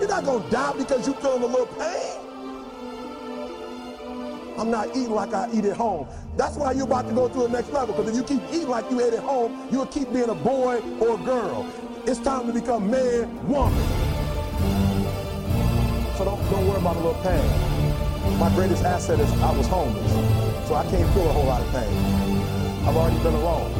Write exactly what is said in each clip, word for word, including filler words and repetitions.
You're not gonna die because you feeling a little pain. I'm not eating like I eat at home. That's why you're about to go to the next level, because if you keep eating like you ate at home, you'll keep being a boy or a girl. It's time to become man, woman. So don't, don't worry about a little pain. My greatest asset is I was homeless, so I can't feel a whole lot of pain. I've already been alone.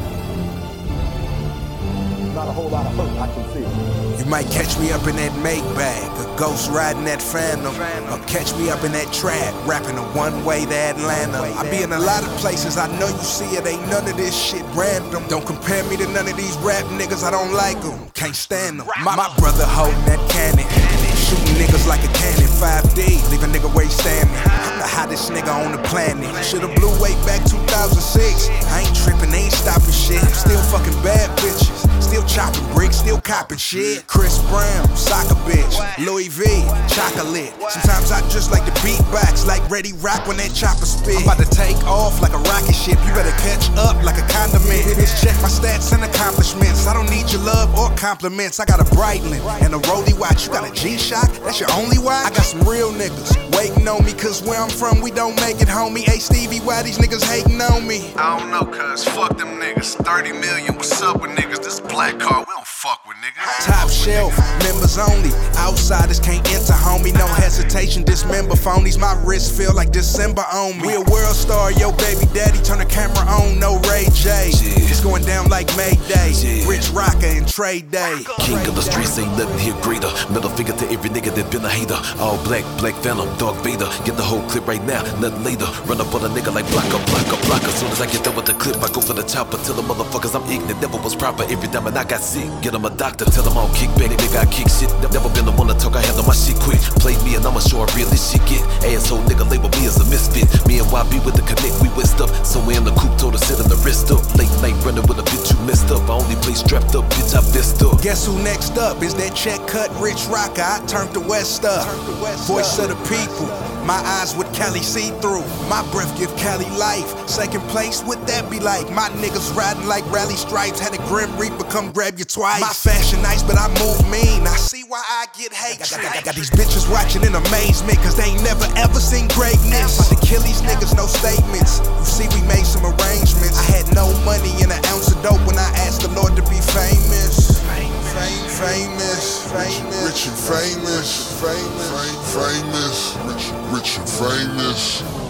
Not a whole lot of hurt I can feel. You might catch me up in that Maybach, a ghost riding that Phantom, or catch me up in that trap, rapping a one-way to Atlanta. I be in a lot of places, I know you see it, ain't none of this shit random. Don't compare me to none of these rap niggas, I don't like them, can't stand them. My, my brother holding that cannon, shooting niggas like a cannon, five D, leave a nigga where he standing. I'm the hottest nigga on the planet, should've blew way back two thousand six. I ain't tripping, they ain't stopping shit, still fucking bad bitches. Still chopping bricks, still copping shit. Chris Brown, soccer bitch. Louis V, chocolate. Sometimes I just like to beatbox, like Ready Rock when that chopper spit. I'm about to take off like a rocket ship. You better catch up like a condiment. Bitch, check my stats and accomplishments. I don't need your love or compliments. I got a Breitling and a Rollie watch. You got a G-Shock? That's your only watch? I got some real niggas waiting on me, cause where I'm from, we don't make it, homie. Hey Stevie, why these niggas hating on me? I don't know, cuz fuck them niggas. thirty million, what's up with niggas? This black card, we don't fuck with niggas. Top shelf, members only. Outsiders can't enter, homie. No hesitation, dismember phonies. My wrist feel like December on me. We a world star, yo baby daddy. Turn the camera on, no Ray J. Yeah. It's going down like Mayday. Yeah. Rich Rocker and Trade Day. King of the streets, ain't nothing here greater. Middle finger to every nigga that been a hater. All black, black Phantom, Dark Vader. Get the whole clip right now, nothing later. Run up on a nigga like blocker, blocker, blocker. Soon as I get done with the clip, I go for the chopper. Tell the motherfuckers I'm ignorant, never was proper. Every time and I got sick, get him a doctor. Tell him I don't kick back, nigga I kick shit. Never been the one to talk, I handle my shit quick. Play me and I'ma show her real this shit get. Asshole nigga label me as a misfit. Me and Y B with the connect, we whisked up. Somewhere in the coupe, told her sit in the wrist up. Late night running with a bitch you messed up. I only play strapped up, bitch I vest up. Guess who next up? Is that check cut Rich Rocker? I turned the West up. Voice of the people. My eyes with Cali see through. My breath give Cali life. Second place, what that be like? My niggas riding like rally stripes. Had a Grim Reaper come grab you twice. My fashion nice, but I move mean. I see why I get hate. I got these bitches watching in amazement, cause they ain't never ever seen greatness. About to kill these niggas, no statements. You see, we made some arrangements. I had no money and an ounce of dope when I asked the Lord to be famous. Famous, famous, famous, rich and famous, famous, famous, rich, rich and famous.